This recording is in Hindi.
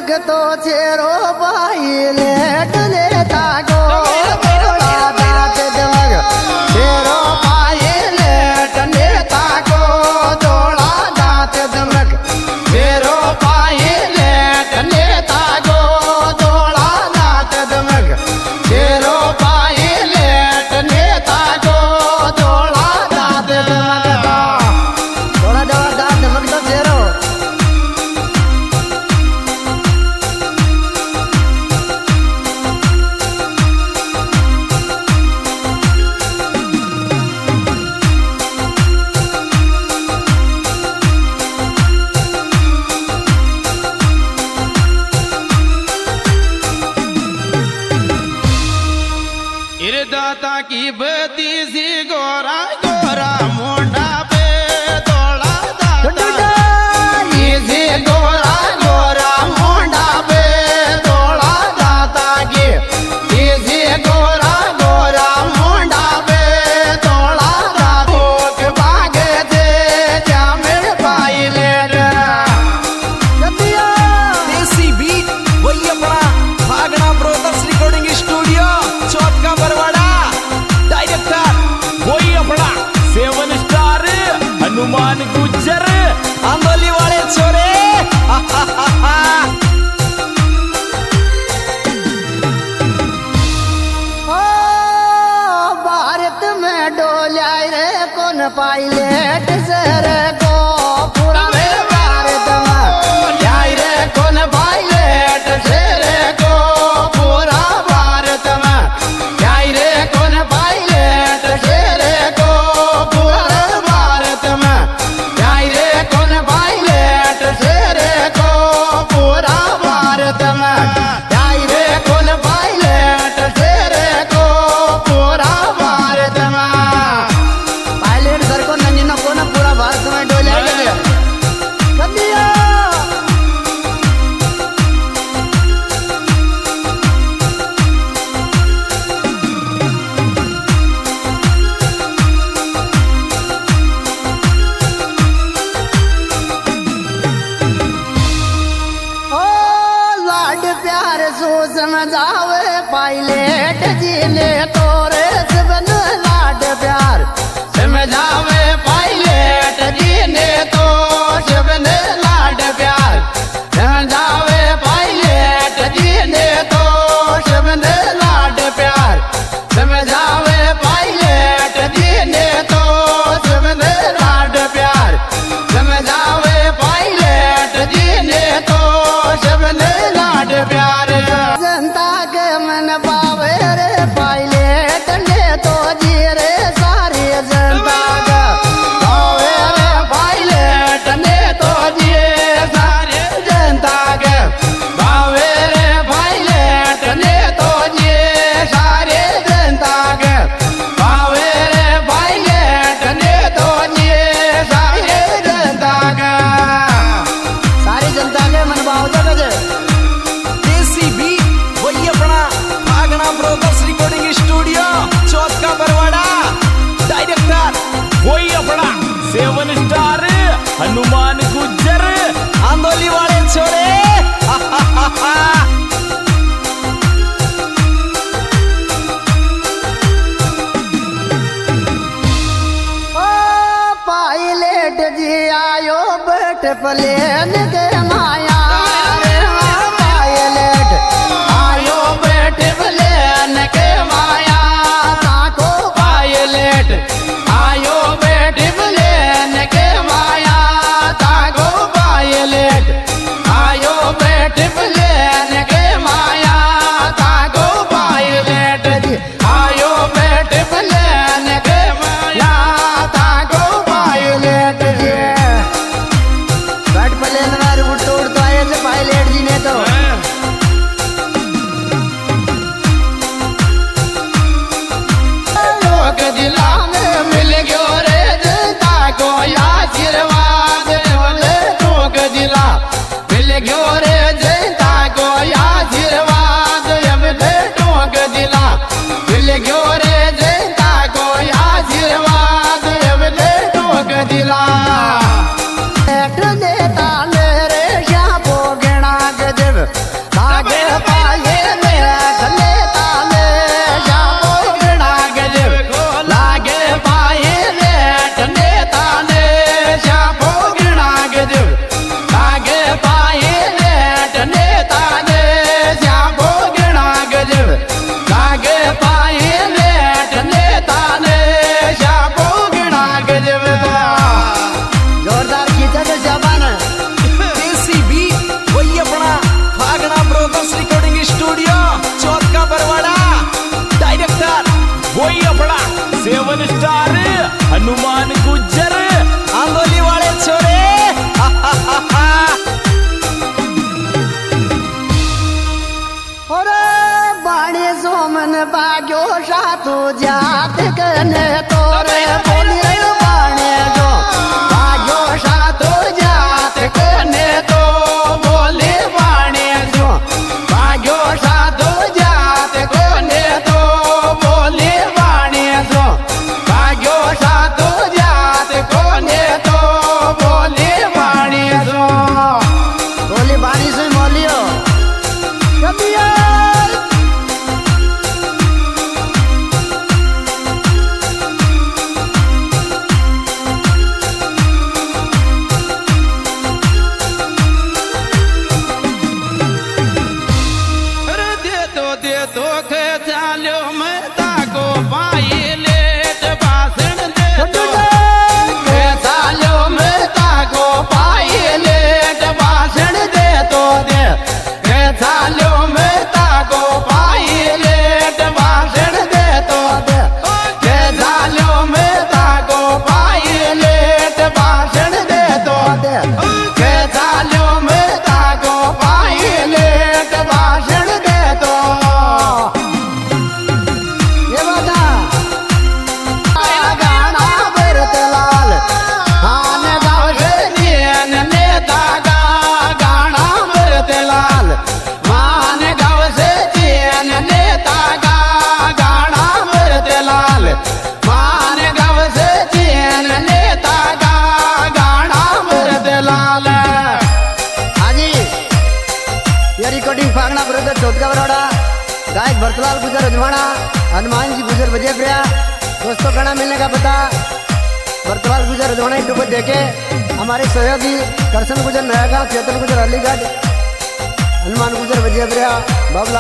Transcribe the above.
तो चेरो भाई लेट लेता गो थोड़ा दांत दमग चेरो भाई लेट लेता गो थोड़ा दांत दमग चेरो भाई लेट लेता गो थोड़ा दांत दमग चेरो भाई लेट लेता गो थोड़ा दांत दमग थोड़ा दांत दमग तो चेरो दाता की बती सी गोरा गोरा मोंडा पे तोड़ा दाता सी गोरा गोरा मोंडा पे तोड़ा दाता की सी गोरा गोरा मोंडा पे तोड़ा दाता भागे थे जामिल पाई लेट देसी बीट वही अपना भागना ब्रोदर्स रिकॉर्डिंग स्टूडियो चौथ का बरवाड़ा वही अपना 7 स्टार हनुमान गुज्जर आंदोली वाले छोरे भारत में डोल्या रे कौन पायलट सर को पूरा भारत में जाय रे कौन पायलट सर को पूरा भारत में जाय रे कौन पायलट सर को पूरा भारत में जाय रे कौन पायलट सर को पूरा भारत में जाय रे कौन पायलट सर को पूरा भारत में पायलट सर को नंजना को ना पूरा भारत में डोले गए कदिया ओ लाड प्यार सो समझावे पायलट जी ने तोरे सबन लाड प्यार समझावे पायलट जी ने तो सबन लाड प्यार समझावे पायलट जी ने तो सबन लाड प्यार समझावे पायलट जी ने तो सबन लाड प्यार समझावे पायलट जी ने तो सबन लाड प्यार जनता के मन पावे रे पायलट ने तो जी रे सारी जनता के पावे रे पायलट ने तो जी सारी जनता के पावे रे पायलट ने तो जी सारी जनता के पावे रे पायलट ने तो जी सारी जनता के सारी जनता के मन भावता के देसी बीट वही अपना भागना ब्रोदर्स रिकॉर्डिंग स्टूडियो चौथ का बरवाड़ा डायरेक्टर वही अपना 7 स्टार हनुमान गुज्जर आंदोली वाले छोरे ओ पायलट जी आयो बैठ प्लेन के माया रे पायलट आयो बैठ प्लेन के माया ताको पायलट आयो बैठ प्लेन के माया ताको पायलट आयो बैठ प्लेन के माया ताको पायलट जी आयो बैठ प्लेन के माया ताको पायलट जी बैठ प्लेन वाले चौथ का बरौड़ा, गायक भरतलाल गुजर अजवाड़ा, हनुमान जी गुजर बजे प्रिया। दोस्तों गाना मिलने का पता भरतलाल गुजर अजवाड़ा यूट्यूब पर देखे। हमारे सहयोगी करसन गुजर नयागांव, चेतन गुजर अलीगढ़, हनुमान गुजर बजे प्रिया, बाबूलाल